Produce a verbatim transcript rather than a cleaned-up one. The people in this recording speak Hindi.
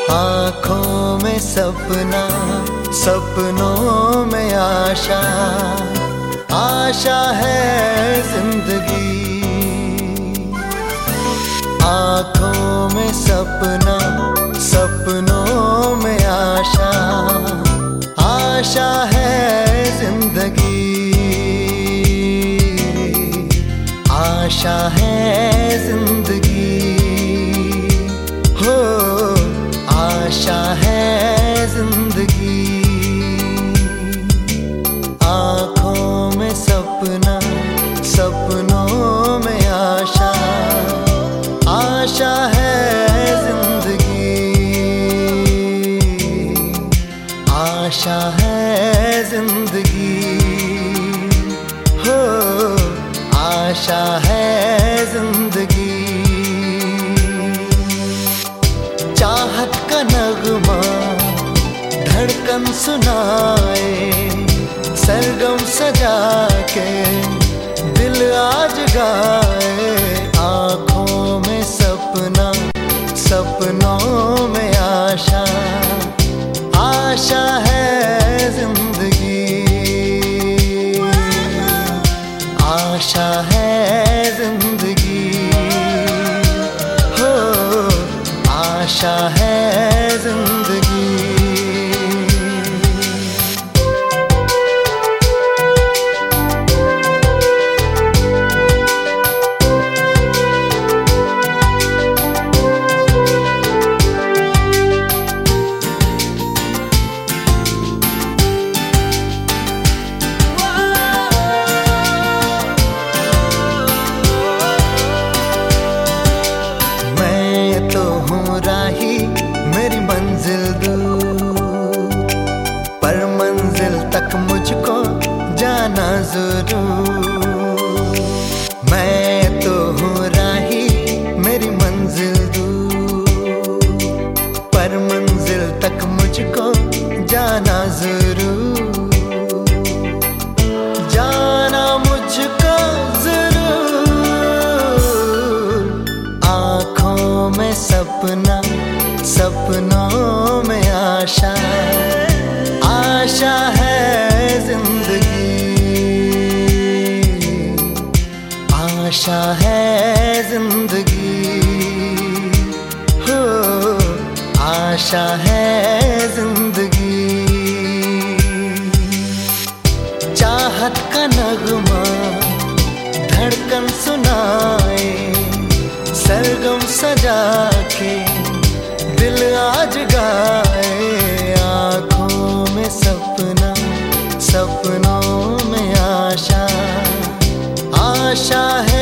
आँखों में सपना, सपनों में आशा, आशा है जिंदगी। आँखों में सपना, सपनों में आशा, आशा है जिंदगी। आशा है जिंदगी, हो आशा है जिंदगी। आँखों में सपना, सपनों में आशा, आशा है जिंदगी। आशा है जिंदगी, हो आशा है जिंदगी। चाहत का नगमा धड़कन सुनाए, सरगम सजा के दिल आज गाए। आँखों में सपना, सपनों में आशा, आशा है जिंदगी। आशा है जिंदगी, हो आशा है जिंदगी। मेरी मंजिल दूर, पर मंजिल तक मुझको जाना जरूर। मैं तो हूँ राही, मेरी मंजिल दूर, पर मंजिल तक मुझको जाना जरूर। जाना मुझको जरूर। आँखों में सपना, सपनों में आशा, आशा है जिंदगी। आशा है जिंदगी, हो आशा है जिंदगी। चाहत का नगमा धड़कन सुनाए, सरगम सजा के दिल आज गाए। आँखों में सपना, सपनों में आशा, आशा है